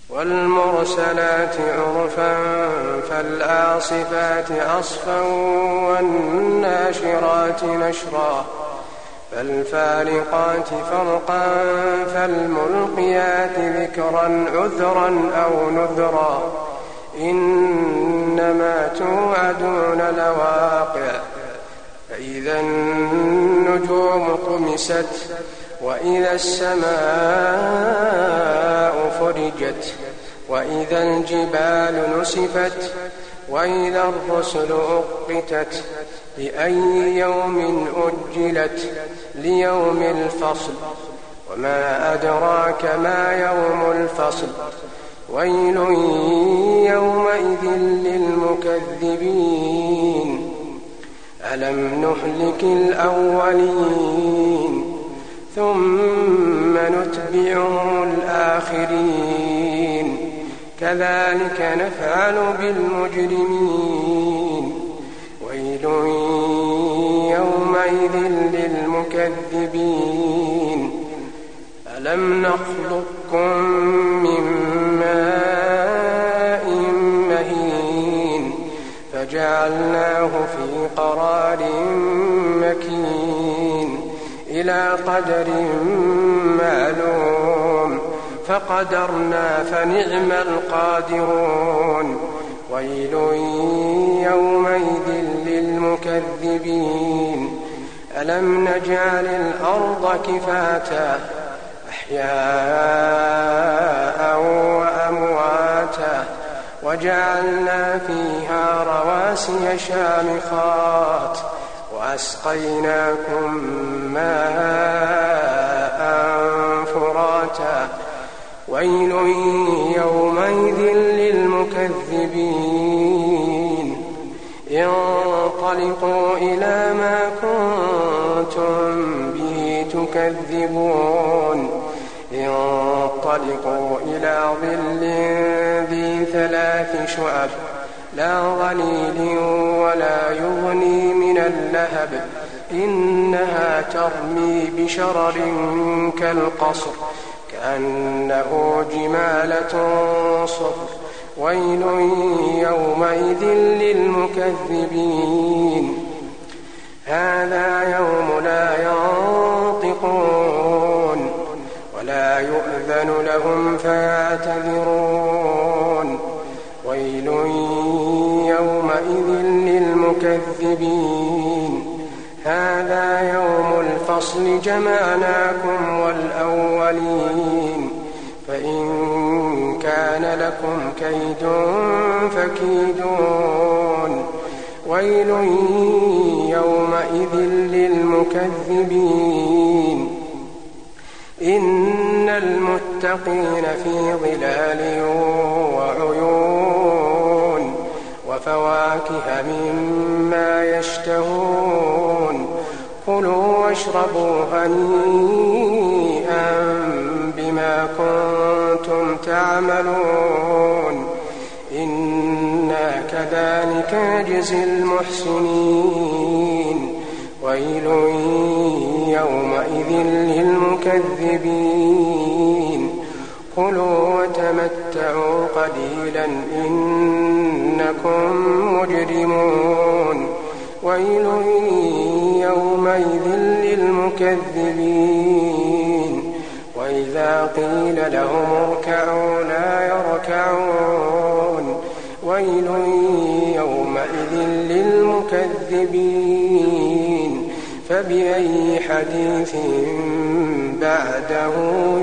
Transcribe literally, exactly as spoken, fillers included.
والمرسلات عرفا فالعاصفات عصفا والناشرات نشرا فالفارقات فرقا فالملقيات ذكرا عذرا أو نذرا إنما توعدون لواقع فإذا النجوم طمست وإذا السماء فرجت وإذا الجبال نسفت وإذا الرسل أقتت لأي يوم أجلت ليوم الفصل وما أدراك ما يوم الفصل ويل يومئذ للمكذبين ألم نهلك الأولين ثم نتبعهم الآخرين كذلك نفعل بالمجرمين ويل يومئذ للمكذبين ألم نخلقكم من ماء مهين فجعلناه في قرار مكين إلى قدر معلوم فقدرنا فنعم القادرون ويل يومئذ للمكذبين ألم نجعل الأرض كفاتا أحياء وأمواتا وجعلنا فيها رواسي شامخات وأسقيناكم ماء فراتا ويل يومئذ للمكذبين انطلقوا إلى ما كنتم به تكذبون انطلقوا إلى ظل ذي ثلاث شعب لا ظليل ولا يغني من اللهب إنها ترمي بشرر كالقصر كأنه جمالة صفر ويل يومئذ للمكذبين هذا يوم لا ينطقون ولا يؤذن لهم فيعتذرون ويل يومئذ للمكذبين هذا يوم الفصل جمعناكم والأولين فإن كان لكم كيد فكيدون ويل يومئذ للمكذبين إن المتقين في ظلال وعيون وفواكه مما يشتهون كلوا واشربوا هنيئا بما كنتم تعملون إنا كذلك نجزي المحسنين ويل يومئذ للمكذبين كلوا وتمتعوا قليلا إنكم مجرمون ويل يومئذ للمكذبين وإذا قيل لهم اركعوا لا يركعون ويل يومئذ للمكذبين فبأي حديث بعده